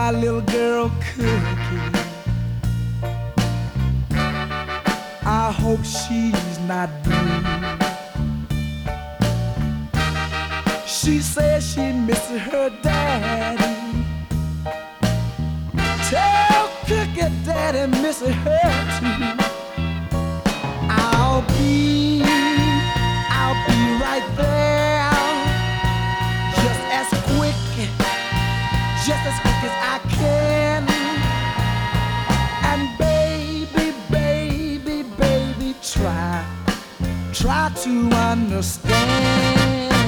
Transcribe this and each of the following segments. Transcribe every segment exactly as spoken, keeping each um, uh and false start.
my little girl Cookie. I hope she's not blue. She says she misses her daddy. Tell Cookie Daddy misses her too. I'll be, I'll be right there, just as quick, just as quick as I can. And baby, baby, baby, try, try to understand.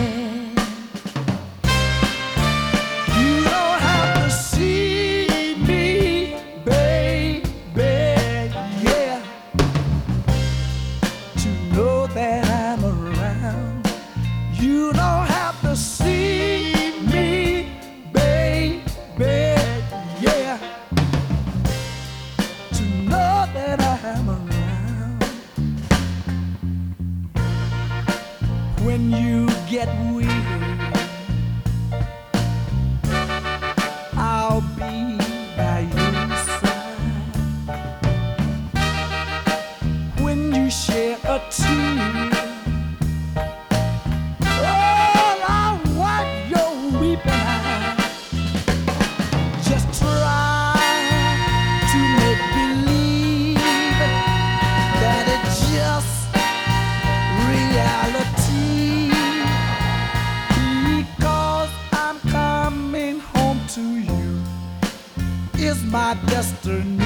You don't have to see me, baby, yeah, to know that I'm around. You don't have to see me, baby, yeah, to know that I'm around. When you get weary, I'll be by your side. When you share a tear, oh, I'll wipe your weeping eye. Just try to make believe that it's just reality, because I'm coming home to you is my destiny.